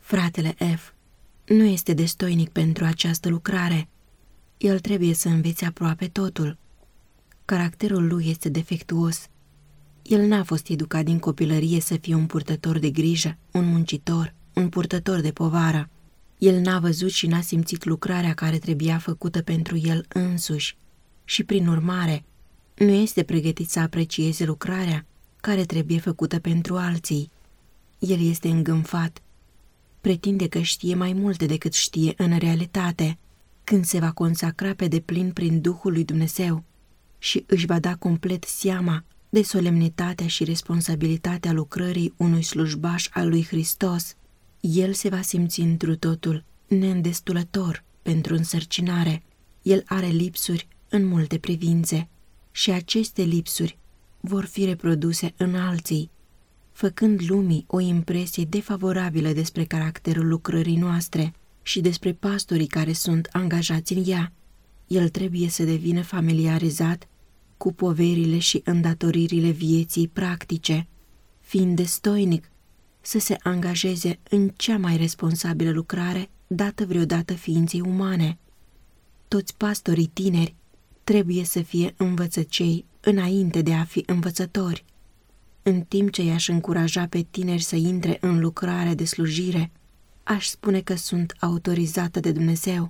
Fratele F nu este destoinic pentru această lucrare. El trebuie să învețe aproape totul. Caracterul lui este defectuos. El n-a fost educat din copilărie să fie un purtător de grijă, un muncitor, un purtător de povară. El n-a văzut și n-a simțit lucrarea care trebuia făcută pentru el însuși și, prin urmare, nu este pregătit să aprecieze lucrarea care trebuie făcută pentru alții. El este îngânfat. Pretinde că știe mai multe decât știe în realitate. Când se va consacra pe deplin prin Duhul lui Dumnezeu și își va da complet seama de solemnitatea și responsabilitatea lucrării unui slujbaș al lui Hristos, el se va simți întru totul neîndestulător pentru însărcinare. El are lipsuri în multe privințe și aceste lipsuri vor fi reproduse în alții, făcând lumii o impresie defavorabilă despre caracterul lucrării noastre și despre pastorii care sunt angajați în ea. El trebuie să devină familiarizat cu poverile și îndatoririle vieții practice, fiind destoinic să se angajeze în cea mai responsabilă lucrare dată vreodată ființei umane. Toți pastorii tineri trebuie să fie învățăcei înainte de a fi învățători. În timp ce i-aș încuraja pe tineri să intre în lucrarea de slujire, aș spune că sunt autorizată de Dumnezeu.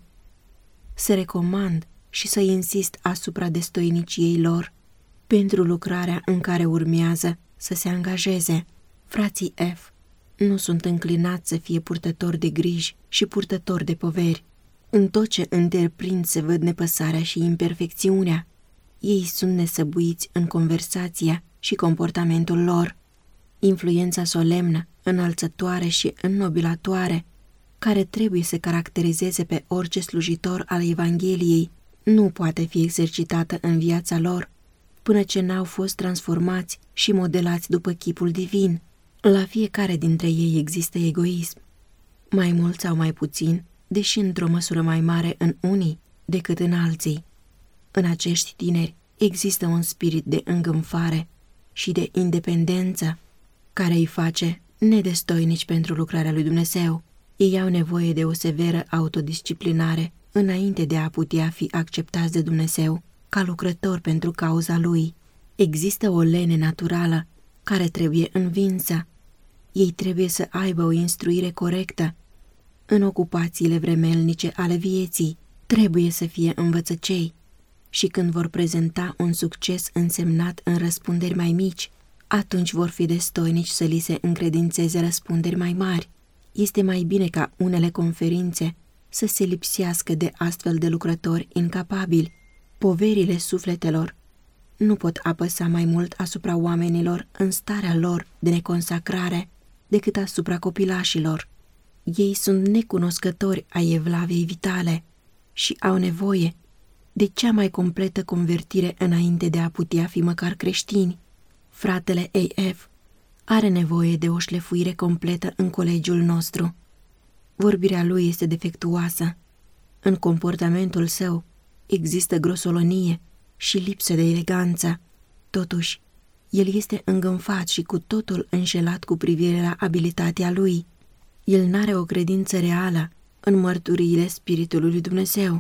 Să recomand și să insist asupra destoiniciei lor pentru lucrarea în care urmează să se angajeze. Frații F nu sunt înclinați să fie purtători de griji și purtători de poveri. În tot ce întreprind se văd nepăsarea și imperfecțiunea. Ei sunt nesăbuiți în conversația și comportamentul lor. Influența solemnă, înălțătoare și înnobilatoare, care trebuie să caracterizeze pe orice slujitor al Evangheliei, nu poate fi exercitată în viața lor până ce n-au fost transformați și modelați după chipul divin. La fiecare dintre ei există egoism, mai mult sau mai puțin, deși într-o măsură mai mare în unii decât în alții. În acești tineri există un spirit de îngânfare și de independență care îi face nedestoinici pentru lucrarea lui Dumnezeu. Ei au nevoie de o severă autodisciplinare înainte de a putea fi acceptați de Dumnezeu ca lucrători pentru cauza Lui. Există o lene naturală care trebuie învinsă. Ei trebuie să aibă o instruire corectă în ocupațiile vremelnice ale vieții. Trebuie să fie învățăcei și când vor prezenta un succes însemnat în răspunderi mai mici, atunci vor fi destoinici să li se încredințeze răspunderi mai mari. Este mai bine ca unele conferințe să se lipsească de astfel de lucrători incapabili. Poverile sufletelor nu pot apăsa mai mult asupra oamenilor în starea lor de neconsacrare decât asupra copilașilor. Ei sunt necunoscători ai evlaviei vitale și au nevoie de cea mai completă convertire înainte de a putea fi măcar creștini. Fratele AF are nevoie de o șlefuire completă în colegiul nostru. Vorbirea lui este defectuoasă. În comportamentul său există grosolonie și lipsă de eleganță. Totuși, el este îngânfat și cu totul înșelat cu privire la abilitatea lui. El n-are o credință reală în mărturiile Spiritului lui Dumnezeu.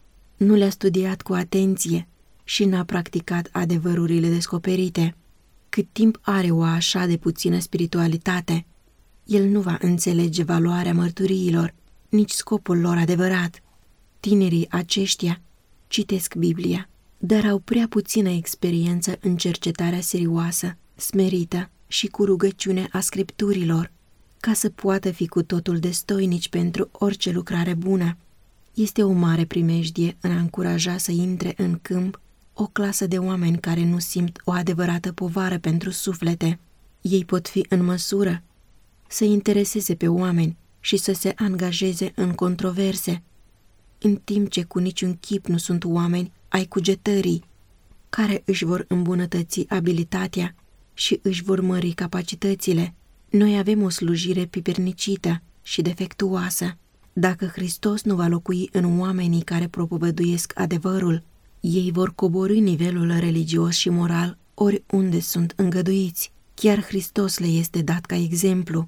Nu le-a studiat cu atenție și n-a practicat adevărurile descoperite. Cât timp are o așa de puțină spiritualitate, el nu va înțelege valoarea mărturiilor, nici scopul lor adevărat. Tinerii aceștia citesc Biblia, dar au prea puțină experiență în cercetarea serioasă, smerită și cu rugăciune a Scripturilor, ca să poată fi cu totul destoinici pentru orice lucrare bună. Este o mare primejdie în a încuraja să intre în câmp o clasă de oameni care nu simt o adevărată povară pentru suflete. Ei pot fi în măsură să intereseze pe oameni și să se angajeze în controverse, în timp ce cu niciun chip nu sunt oameni ai cugetării, care își vor îmbunătăți abilitatea și își vor mări capacitățile. Noi avem o slujire pipernicită și defectuoasă. Dacă Hristos nu va locui în oamenii care propovăduiesc adevărul, ei vor coborî nivelul religios și moral oriunde sunt îngăduiți. Chiar Hristos le este dat ca exemplu.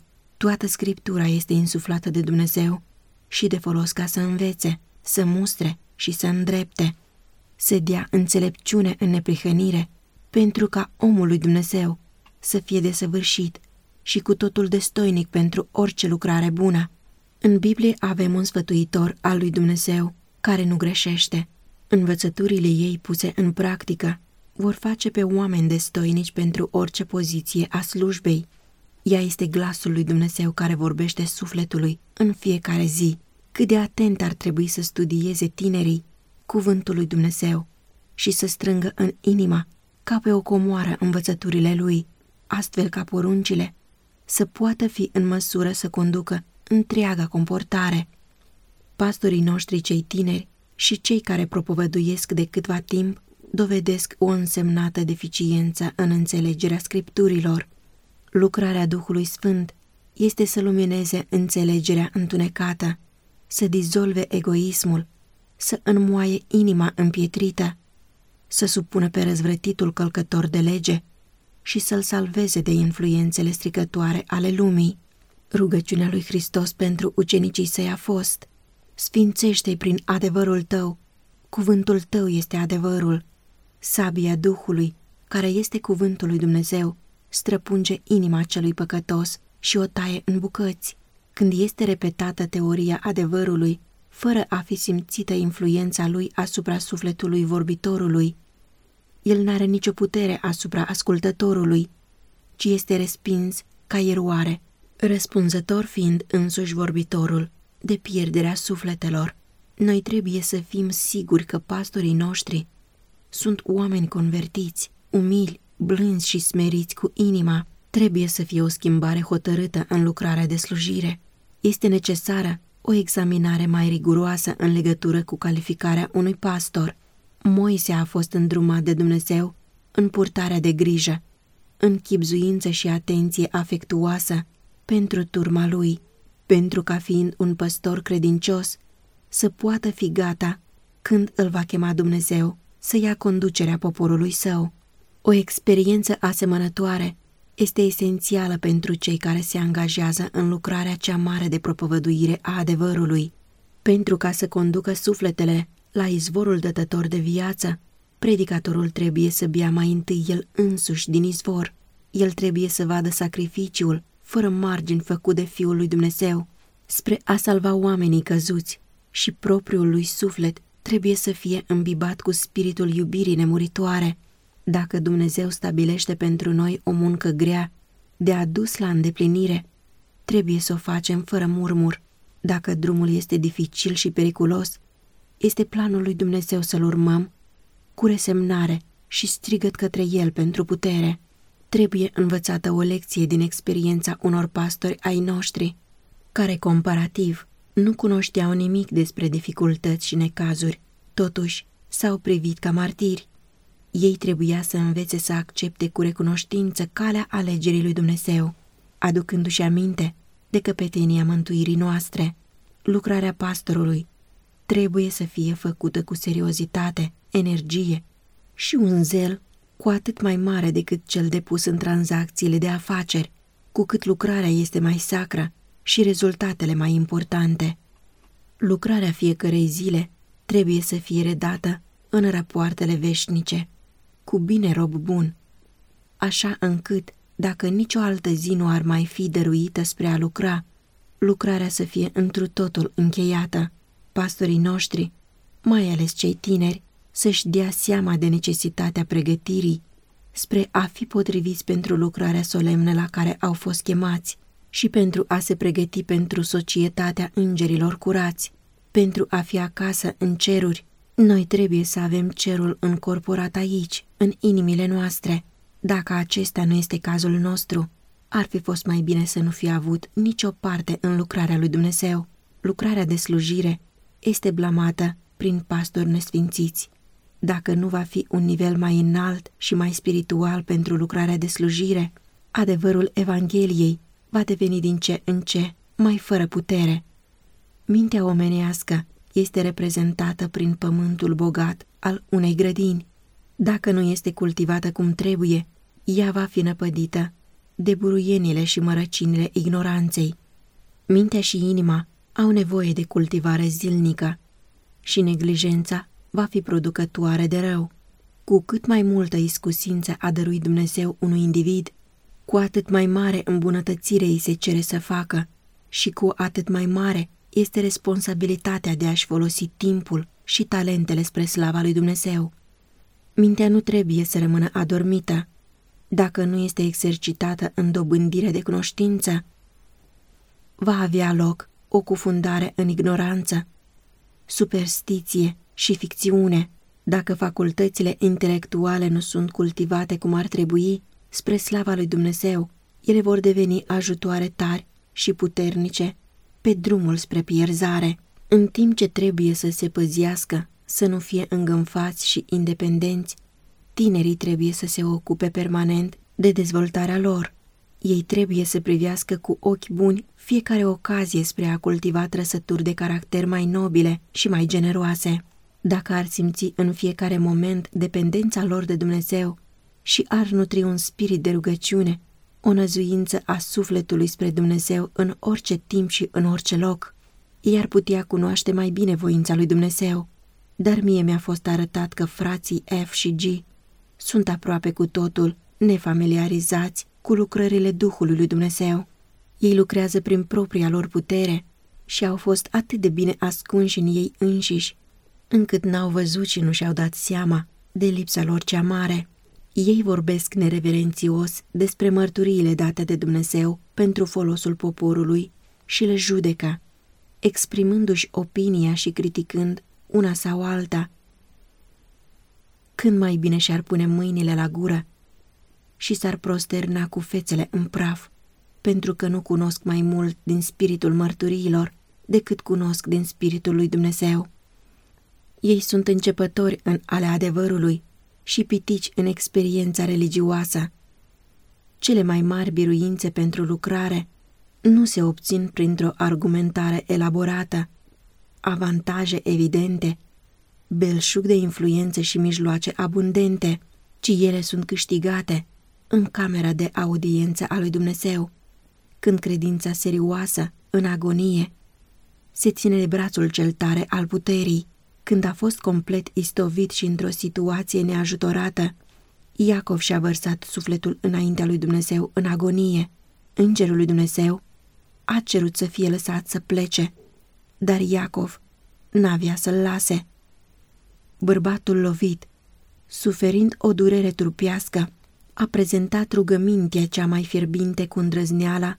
Toată Scriptura este insuflată de Dumnezeu și de folos ca să învețe, să mustre și să îndrepte, să dea înțelepciune în neprihănire, pentru ca omul lui Dumnezeu să fie desăvârșit și cu totul destoinic pentru orice lucrare bună. În Biblie avem un sfătuitor al lui Dumnezeu care nu greșește. Învățăturile ei puse în practică vor face pe oameni destoinici pentru orice poziție a slujbei. Ea este glasul lui Dumnezeu care vorbește sufletului în fiecare zi. Cât de atent ar trebui să studieze tinerii cuvântul lui Dumnezeu și să strângă în inima ca pe o comoară învățăturile lui, astfel ca poruncile să poată fi în măsură să conducă întreaga comportare. Pastorii noștri cei tineri și cei care propovăduiesc de câtva timp dovedesc o însemnată deficiență în înțelegerea Scripturilor. Lucrarea Duhului Sfânt este să lumineze înțelegerea întunecată, să dizolve egoismul, să înmoaie inima împietrită, să supună pe răzvrătitul călcător de lege și să-l salveze de influențele stricătoare ale lumii. Rugăciunea lui Hristos pentru ucenicii săi a fost: sfințește-i prin adevărul tău, cuvântul tău este adevărul. Sabia Duhului, care este cuvântul lui Dumnezeu, străpunge inima celui păcătos și o taie în bucăți. Când este repetată teoria adevărului, fără a fi simțită influența lui asupra sufletului vorbitorului, el n-are nicio putere asupra ascultătorului, ci este respins ca eroare, răspunzător fiind însuși vorbitorul de pierderea sufletelor. Noi trebuie să fim siguri că pastorii noștri sunt oameni convertiți, umili, blânzi și smeriți cu inima. Trebuie să fie o schimbare hotărâtă în lucrarea de slujire. Este necesară o examinare mai riguroasă în legătură cu calificarea unui pastor. Moise a fost îndrumat de Dumnezeu în purtarea de grijă, în chibzuință și atenție afectuoasă pentru turma lui, pentru ca fiind un păstor credincios să poată fi gata când îl va chema Dumnezeu să ia conducerea poporului său. O experiență asemănătoare este esențială pentru cei care se angajează în lucrarea cea mare de propovăduire a adevărului. Pentru ca să conducă sufletele la izvorul dătător de viață, predicatorul trebuie să bea mai întâi el însuși din izvor. El trebuie să vadă sacrificiul fără margini făcut de Fiul lui Dumnezeu spre a salva oamenii căzuți și propriul lui suflet trebuie să fie îmbibat cu spiritul iubirii nemuritoare. Dacă Dumnezeu stabilește pentru noi o muncă grea de adus la îndeplinire, trebuie să o facem fără murmur. Dacă drumul este dificil și periculos, este planul lui Dumnezeu să-l urmăm cu resemnare și strigăt către el pentru putere. Trebuie învățată o lecție din experiența unor pastori ai noștri, care comparativ nu cunoșteau nimic despre dificultăți și necazuri, totuși s-au privit ca martiri. Ei trebuia să învețe să accepte cu recunoștință calea alegerii lui Dumnezeu, aducându-și aminte de căpetenia mântuirii noastre. Lucrarea pastorului trebuie să fie făcută cu seriozitate, energie și un zel cu atât mai mare decât cel depus în tranzacțiile de afaceri, cu cât lucrarea este mai sacră și rezultatele mai importante. Lucrarea fiecărei zile trebuie să fie redată în rapoartele veșnice, cu bine rob bun, așa încât, dacă nicio altă zi nu ar mai fi dăruită spre a lucra, lucrarea să fie întru totul încheiată. Pastorii noștri, mai ales cei tineri, să-și dea seama de necesitatea pregătirii spre a fi potriviți pentru lucrarea solemnă la care au fost chemați și pentru a se pregăti pentru societatea îngerilor curați, pentru a fi acasă în ceruri. Noi trebuie să avem cerul încorporat aici, în inimile noastre. Dacă acesta nu este cazul nostru, ar fi fost mai bine să nu fi avut nicio parte în lucrarea lui Dumnezeu. Lucrarea de slujire este blamată prin pastori nesfințiți. Dacă nu va fi un nivel mai înalt și mai spiritual pentru lucrarea de slujire, adevărul Evangheliei va deveni din ce în ce mai fără putere. Mintea omenească este reprezentată prin pământul bogat al unei grădini. Dacă nu este cultivată cum trebuie, ea va fi năpădită de buruienile și mărăcinile ignoranței. Mintea și inima au nevoie de cultivare zilnică și neglijența va fi producătoare de rău. Cu cât mai multă iscusință a dăruit Dumnezeu unui individ, cu atât mai mare îmbunătățire îi se cere să facă și cu atât mai mare este responsabilitatea de a-și folosi timpul și talentele spre slava lui Dumnezeu. Mintea nu trebuie să rămână adormită. Dacă nu este exercitată în dobândire de cunoștință, va avea loc o cufundare în ignoranță, superstiție și ficțiune. Dacă facultățile intelectuale nu sunt cultivate cum ar trebui, spre slava lui Dumnezeu, ele vor deveni ajutoare tari și puternice pe drumul spre pierzare, în timp ce trebuie să se păzească, să nu fie îngânfați și independenți. Tinerii trebuie să se ocupe permanent de dezvoltarea lor. Ei trebuie să privească cu ochi buni fiecare ocazie spre a cultiva trăsături de caracter mai nobile și mai generoase. Dacă ar simți în fiecare moment dependența lor de Dumnezeu și ar nutri un spirit de rugăciune, o năzuință a sufletului spre Dumnezeu în orice timp și în orice loc, ei ar putea cunoaște mai bine voința lui Dumnezeu. Dar mie mi-a fost arătat că frații F și G sunt aproape cu totul nefamiliarizați cu lucrările Duhului lui Dumnezeu. Ei lucrează prin propria lor putere și au fost atât de bine ascunși în ei înșiși, încât n-au văzut și nu și-au dat seama de lipsa lor cea mare. Ei vorbesc nereverențios despre mărturiile date de Dumnezeu pentru folosul poporului și le judecă, exprimându-și opinia și criticând una sau alta. Când mai bine și-ar pune mâinile la gură și s-ar prosterna cu fețele în praf, pentru că nu cunosc mai mult din spiritul mărturiilor decât cunosc din spiritul lui Dumnezeu. Ei sunt începători în ale adevărului și pitici în experiența religioasă. Cele mai mari biruințe pentru lucrare nu se obțin printr-o argumentare elaborată, avantaje evidente, belșug de influențe și mijloace abundente, ci ele sunt câștigate în camera de audiență a lui Dumnezeu, când credința serioasă, în agonie, se ține de brațul cel tare al puterii. Când a fost complet istovit și într-o situație neajutorată, Iacov și-a vărsat sufletul înaintea lui Dumnezeu în agonie. Îngerul lui Dumnezeu a cerut să fie lăsat să plece, dar Iacov n-avea să-l lase. Bărbatul lovit, suferind o durere trupească, a prezentat rugămintea cea mai fierbinte cu îndrăzneala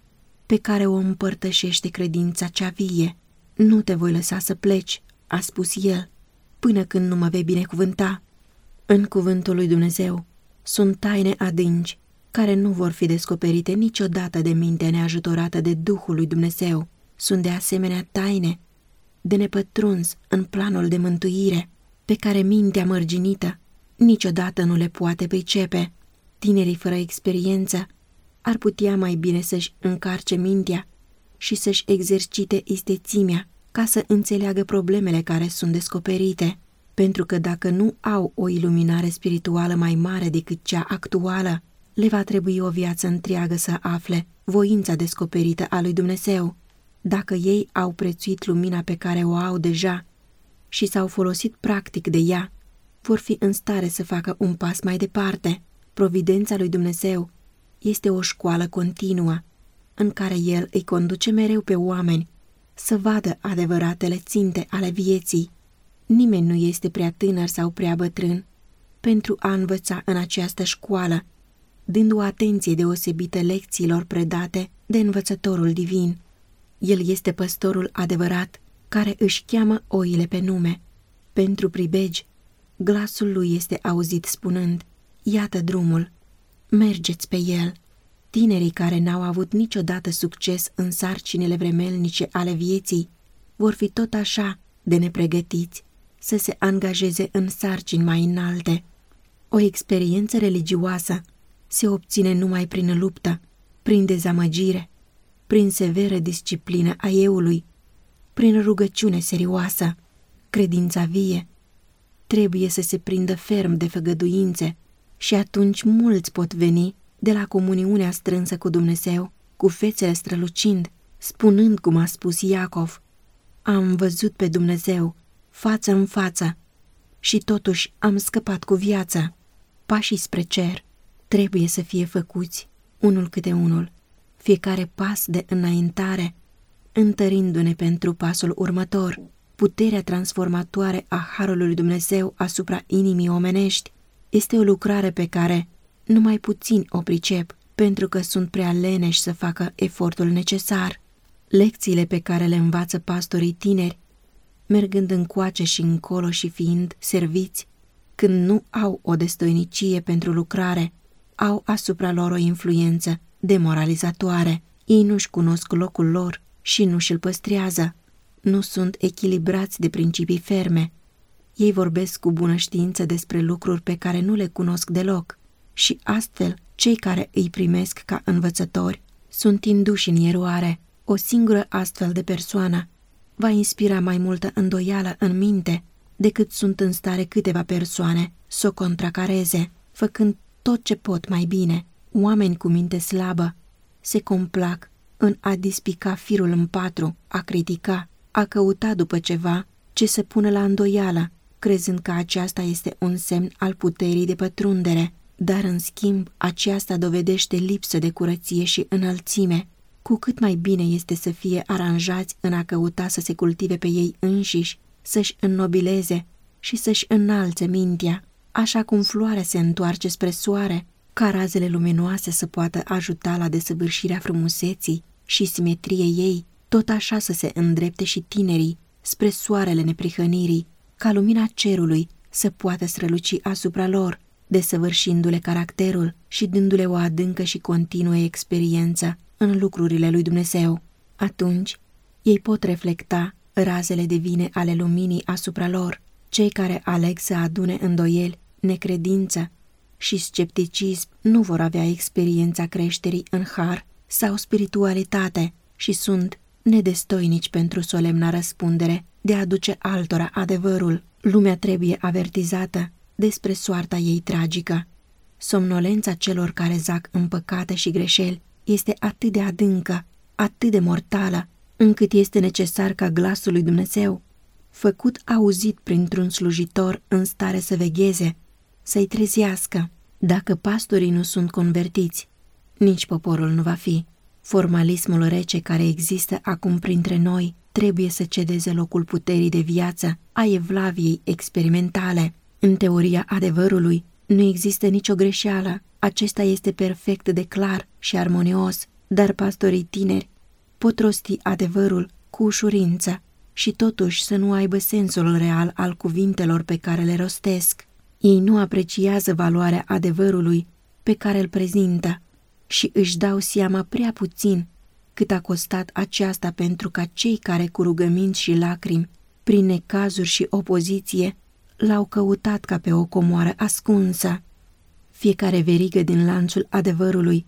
pe care o împărtășește credința cea vie. Nu te voi lăsa să pleci, a spus el, până când nu mă vei binecuvânta. În cuvântul lui Dumnezeu sunt taine adânci care nu vor fi descoperite niciodată de mintea neajutorată de Duhul lui Dumnezeu. Sunt de asemenea taine de nepătruns în planul de mântuire, pe care mintea mărginită niciodată nu le poate pricepe. Tinerii fără experiență ar putea mai bine să-și încarce mintea și să-și exercite istețimea ca să înțeleagă problemele care sunt descoperite, pentru că dacă nu au o iluminare spirituală mai mare decât cea actuală, le va trebui o viață întreagă să afle voința descoperită a lui Dumnezeu. Dacă ei au prețuit lumina pe care o au deja și s-au folosit practic de ea, vor fi în stare să facă un pas mai departe. Providența lui Dumnezeu este o școală continuă, în care El îi conduce mereu pe oameni să vadă adevăratele ținte ale vieții. Nimeni nu este prea tânăr sau prea bătrân pentru a învăța în această școală, dând o atenție deosebită lecțiilor predate de învățătorul divin. El este păstorul adevărat, care își cheamă oile pe nume. Pentru pribegi, glasul lui este auzit spunând: iată drumul, mergeți pe el. Tinerii care n-au avut niciodată succes în sarcinile vremelnice ale vieții vor fi tot așa de nepregătiți să se angajeze în sarcini mai înalte. O experiență religioasă se obține numai prin luptă, prin dezamăgire, prin severă disciplină a euului, prin rugăciune serioasă. Credința vie trebuie să se prindă ferm de făgăduințe și atunci mulți pot veni de la comuniunea strânsă cu Dumnezeu, cu fețele strălucind, spunând cum a spus Iacov: am văzut pe Dumnezeu, față în față, și totuși am scăpat cu viață. Pașii spre cer trebuie să fie făcuți, unul câte unul, fiecare pas de înaintare, întărindu-ne pentru pasul următor. Puterea transformatoare a Harului lui Dumnezeu asupra inimii omenești este o lucrare pe care numai puțini o pricep, pentru că sunt prea leneși să facă efortul necesar. Lecțiile pe care le învață pastorii tineri, mergând încoace și încolo și fiind serviți, când nu au o destoinicie pentru lucrare, au asupra lor o influență demoralizatoare. Ei nu-și cunosc locul lor și nu și-l păstrează. Nu sunt echilibrați de principii ferme. Ei vorbesc cu bună știință despre lucruri pe care nu le cunosc deloc și astfel cei care îi primesc ca învățători sunt induși în eroare. O singură astfel de persoană va inspira mai multă îndoială în minte decât sunt în stare câteva persoane să o contracareze, făcând tot ce pot mai bine. Oameni cu minte slabă se complac în a dispica firul în patru, a critica, a căuta după ceva ce se pune la îndoială, crezând că aceasta este un semn al puterii de pătrundere, dar în schimb aceasta dovedește lipsă de curăție și înălțime. Cu cât mai bine este să fie aranjați în a căuta să se cultive pe ei înșiși, să-și înnobileze și să-și înalțe mintea, așa cum floarea se întoarce spre soare, ca razele luminoase să poată ajuta la desăvârșirea frumuseții și simetriei ei, tot așa să se îndrepte și tinerii spre soarele neprihănirii, ca lumina cerului să poată străluci asupra lor, desăvârșindu-le caracterul și dându-le o adâncă și continuă experiență în lucrurile lui Dumnezeu. Atunci, ei pot reflecta razele divine ale luminii asupra lor. Cei care aleg să adune îndoieli, necredință și scepticism nu vor avea experiența creșterii în har sau spiritualitate și sunt nedestoinici pentru solemna răspundere de a aduce altora adevărul. Lumea trebuie avertizată despre soarta ei tragică. Somnolența celor care zac în păcate și greșeli este atât de adâncă, atât de mortală, încât este necesar ca glasul lui Dumnezeu, făcut auzit printr-un slujitor în stare să vegheze, să-i trezească. Dacă pastorii nu sunt convertiți, nici poporul nu va fi. Formalismul rece care există acum printre noi trebuie să cedeze locul puterii de viață a evlaviei experimentale. În teoria adevărului nu există nicio greșeală, acesta este perfect de clar și armonios, dar pastorii tineri pot rosti adevărul cu ușurință și totuși să nu aibă sensul real al cuvintelor pe care le rostesc. Ei nu apreciază valoarea adevărului pe care îl prezintă și își dau seama prea puțin cât a costat aceasta pentru ca cei care cu rugăminți și lacrimi, prin necazuri și opoziție, l-au căutat ca pe o comoară ascunsă. Fiecare verigă din lanțul adevărului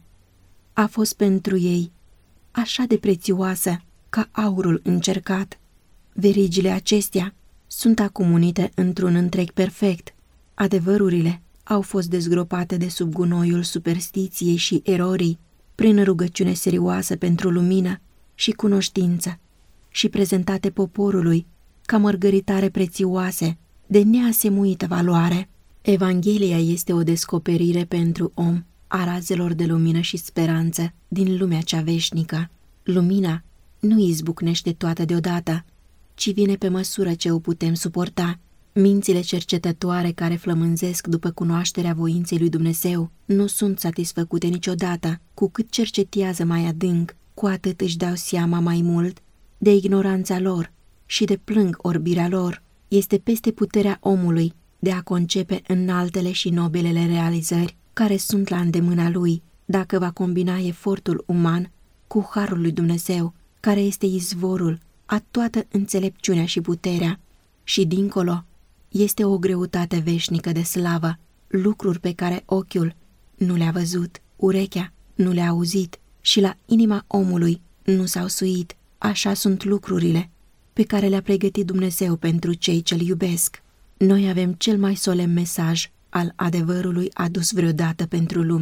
a fost pentru ei așa de prețioasă ca aurul încercat. Verigile acestea sunt acum unite într-un întreg perfect. Adevărurile au fost dezgropate de sub gunoiul superstiției și erorii, prin rugăciune serioasă pentru lumină și cunoștință, și prezentate poporului ca mărgăritare prețioase de neasemuită valoare. Evanghelia este o descoperire pentru om a razelor de lumină și speranță din lumea cea veșnică. Lumina nu izbucnește toată deodată, ci vine pe măsură ce o putem suporta. Mințile cercetătoare care flămânzesc după cunoașterea voinței lui Dumnezeu nu sunt satisfăcute niciodată. Cu cât cercetează mai adânc, cu atât își dau seama mai mult de ignoranța lor și de plâng orbirea lor. Este peste puterea omului de a concepe înaltele și nobilele realizări care sunt la îndemâna lui, dacă va combina efortul uman cu harul lui Dumnezeu, care este izvorul a toată înțelepciunea și puterea. Și dincolo este o greutate veșnică de slavă, lucruri pe care ochiul nu le-a văzut, urechea nu le-a auzit și la inima omului nu s-au suit. Așa sunt lucrurile pe care le-a pregătit Dumnezeu pentru cei ce-L iubesc. Noi avem cel mai solemn mesaj al adevărului adus vreodată pentru lume.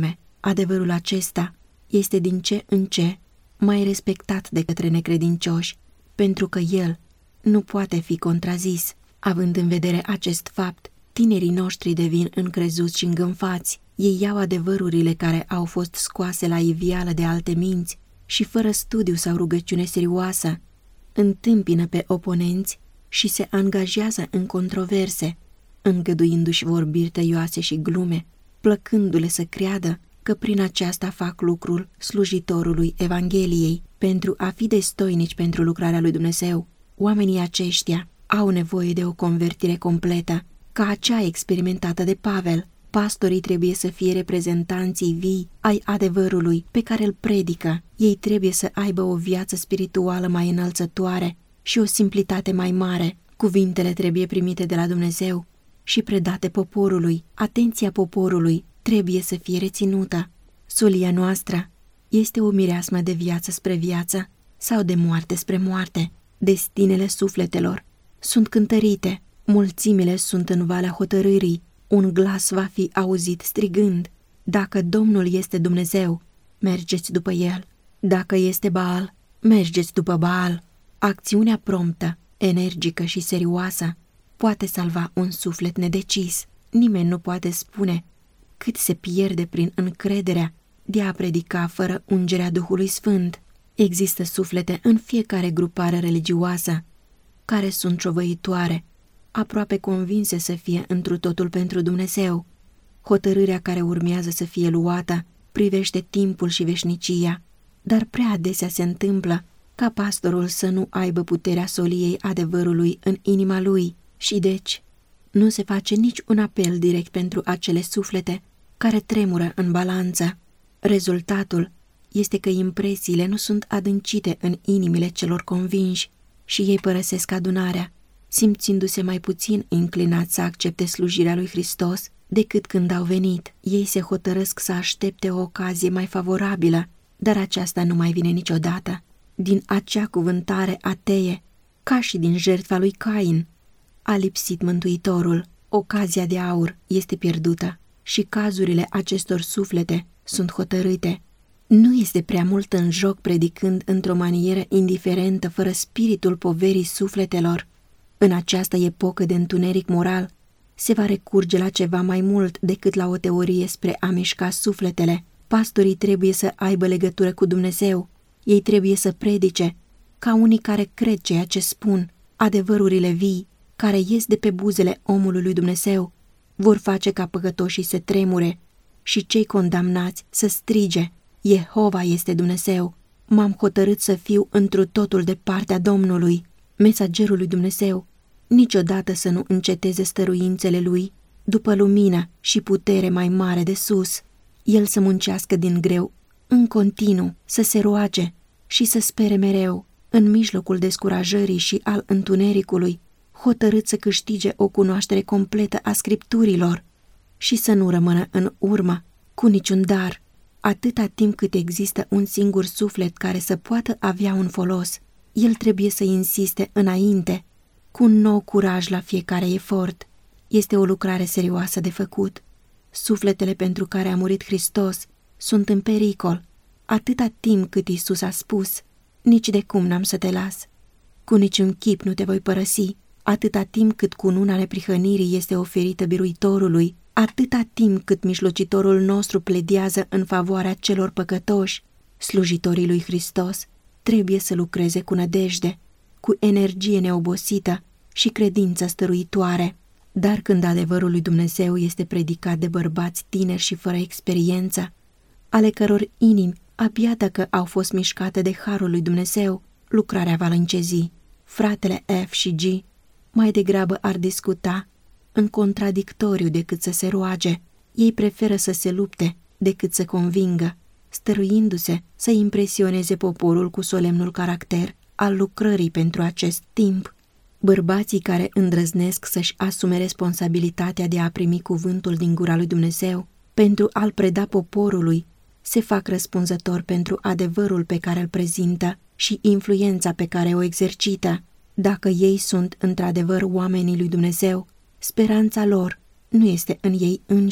adevărul acesta este din ce în ce mai respectat de către necredincioși, pentru că el nu poate fi contrazis. Având în vedere acest fapt, tinerii noștri devin încrezuți și îngânfați. Ei iau adevărurile care au fost scoase la iveală de alte minți și fără studiu sau rugăciune serioasă, întâmpină pe oponenți și se angajează în controverse, îngăduindu-și vorbiri tăioase și glume, plăcându-le să creadă că prin aceasta fac lucrul slujitorului Evangheliei. Pentru a fi destoinici pentru lucrarea lui Dumnezeu, oamenii aceștia au nevoie de o convertire completă, ca acea experimentată de Pavel. Pastorii trebuie să fie reprezentanții vii ai adevărului pe care îl predică. Ei trebuie să aibă o viață spirituală mai înălțătoare și o simplitate mai mare. Cuvintele trebuie primite de la Dumnezeu și predate poporului. Atenția poporului trebuie să fie reținută. Solia noastră este o mireasmă de viață spre viață sau de moarte spre moarte. Destinele sufletelor sunt cântărite, mulțimile sunt în valea hotărârii. Un glas va fi auzit strigând: dacă Domnul este Dumnezeu, mergeți după El. Dacă este Baal, mergeți după Baal. Acțiunea promptă, energică și serioasă poate salva un suflet nedecis. Nimeni nu poate spune cât se pierde prin încrederea de a predica fără ungerea Duhului Sfânt. Există suflete în fiecare grupare religioasă care sunt șovăitoare, aproape convinse să fie întru totul pentru Dumnezeu. Hotărârea care urmează să fie luată privește timpul și veșnicia, dar prea adesea se întâmplă ca pastorul să nu aibă puterea soliei adevărului în inima lui și deci nu se face nici un apel direct pentru acele suflete care tremură în balanță. Rezultatul este că impresiile nu sunt adâncite în inimile celor convinși și ei părăsesc adunarea, simțindu-se mai puțin inclinați să accepte slujirea lui Hristos decât când au venit. Ei se hotărăsc să aștepte o ocazie mai favorabilă, dar aceasta nu mai vine niciodată. Din acea cuvântare ateie, ca și din jertfa lui Cain, a lipsit Mântuitorul. Ocazia de aur este pierdută și cazurile acestor suflete sunt hotărâte. Nu este prea mult în joc predicând într-o manieră indiferentă, fără spiritul poverii sufletelor. În această epocă de întuneric moral se va recurge la ceva mai mult decât la o teorie spre a mișca sufletele. Pastorii trebuie să aibă legătură cu Dumnezeu. Ei trebuie să predice ca unii care cred ceea ce spun. Adevărurile vii care ies de pe buzele omului lui Dumnezeu vor face ca păcătoșii să tremure și cei condamnați să strige: Jehova este Dumnezeu. M-am hotărât să fiu întru totul de partea Domnului. Mesagerul lui Dumnezeu niciodată să nu înceteze stăruințele lui după lumină și putere mai mare de sus. El să muncească din greu, în continuu, să se roage și să spere mereu, în mijlocul descurajării și al întunericului, hotărât să câștige o cunoaștere completă a Scripturilor și să nu rămână în urmă cu niciun dar, atâta timp cât există un singur suflet care să poată avea un folos. El trebuie să insiste înainte, cu un nou curaj la fiecare efort. Este o lucrare serioasă de făcut. Sufletele pentru care a murit Hristos sunt în pericol, atâta timp cât Iisus a spus: nici de cum n-am să te las. Cu niciun chip nu te voi părăsi, atâta timp cât cununa neprihănirii este oferită biruitorului, atâta timp cât mijlocitorul nostru pledează în favoarea celor păcătoși. Slujitorii lui Hristos trebuie să lucreze cu nădejde, cu energie neobosită și credință stăruitoare. Dar când adevărul lui Dumnezeu este predicat de bărbați tineri și fără experiență, ale căror inimi abia dacă au fost mișcate de harul lui Dumnezeu, lucrarea va lâncezi. Fratele F și G mai degrabă ar discuta în contradictoriu decât să se roage. Ei preferă să se lupte decât să convingă, stăruindu-se să impresioneze poporul cu solemnul caracter al lucrării pentru acest timp. Bărbații care îndrăznesc să-și asume responsabilitatea de a primi cuvântul din gura lui Dumnezeu pentru a-l preda poporului se fac răspunzători pentru adevărul pe care îl prezintă și influența pe care o exercită. Dacă ei sunt într-adevăr oamenii lui Dumnezeu, speranța lor nu este în ei înșiși,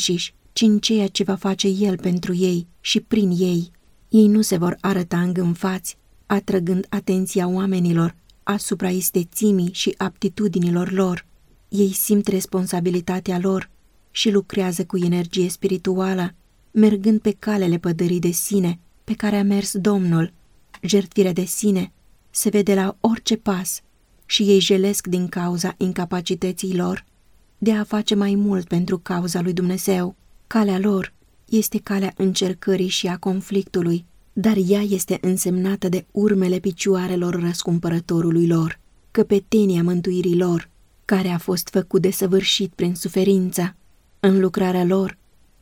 ci în ceea ce va face El pentru ei și prin ei. Ei nu se vor arăta îngânfați, atrăgând atenția oamenilor asupra istețimii și aptitudinilor lor. Ei simt responsabilitatea lor și lucrează cu energie spirituală, mergând pe calele pădării de sine pe care a mers Domnul. Jertfirea de sine se vede la orice pas și ei jelesc din cauza incapacității lor de a face mai mult pentru cauza lui Dumnezeu. Calea lor este calea încercării și a conflictului, dar ea este însemnată de urmele picioarelor răscumpărătorului lor, căpetenia mântuirii lor, care a fost făcut desăvârșit prin suferință. În lucrarea lor,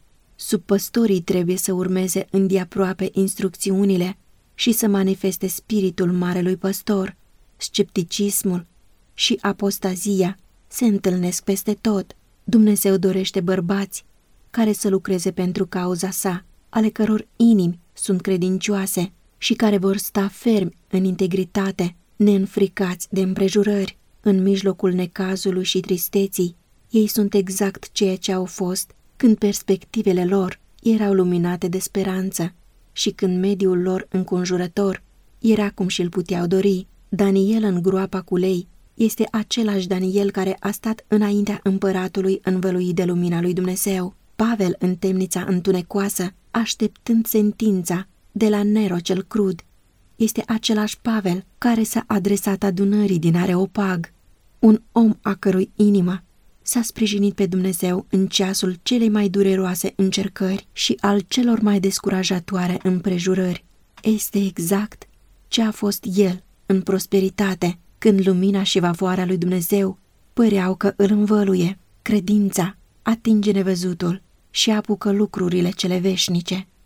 subpăstorii trebuie să urmeze îndeaproape instrucțiunile și să manifeste spiritul marelui păstor. Scepticismul și apostazia se întâlnesc peste tot. Dumnezeu dorește bărbați care să lucreze pentru cauza sa, ale căror inimi sunt credincioase și care vor sta fermi în integritate, neînfricați de împrejurări. În mijlocul necazului și tristeții, ei sunt exact ceea ce au fost când perspectivele lor erau luminate de speranță și când mediul lor înconjurător era cum și-l puteau dori. Daniel în groapa cu lei este același Daniel care a stat înaintea împăratului învăluit de lumina lui Dumnezeu. Pavel în temnița întunecoasă, așteptând sentința de la Nero cel crud, este același Pavel care s-a adresat adunării din Areopag, un om a cărui inimă s-a sprijinit pe Dumnezeu în ceasul celei mai dureroase încercări și al celor mai descurajatoare împrejurări. Este exact ce a fost el în prosperitate, când lumina și favoarea lui Dumnezeu păreau că îl învăluie. Credința atinge nevăzutul și apucă lucrurile cele veșnice.